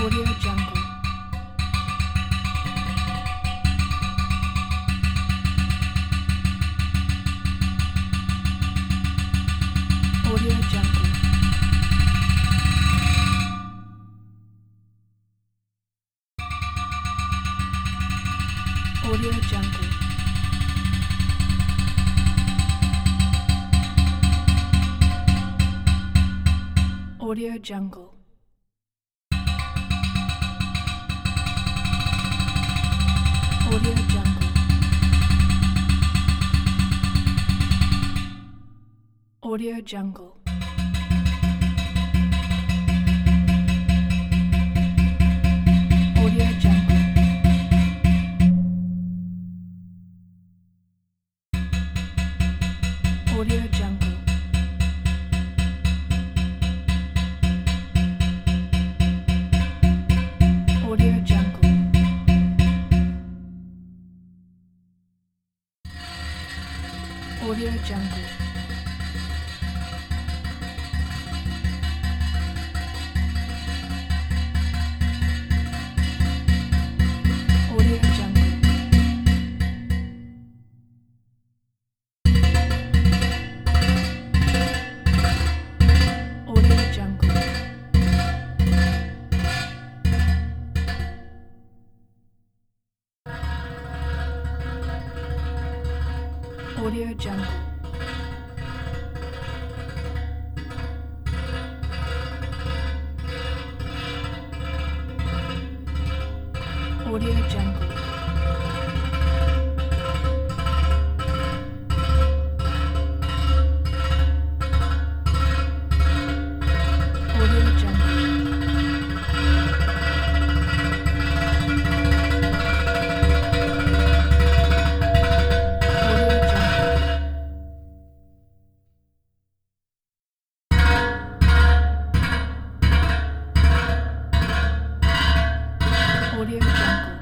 Audio Jungle. Audio Jungle. Audio Jungle. Audio Jungle. Audio Jungle. Audio Jungle. Audio Jungle. Audio Jungle. Audio Jungle. Audio Jungle. Audio Jungle. Audio Jungle. Audio Jungle. Audio Jungle. Audio Jungle. Audio Jungle.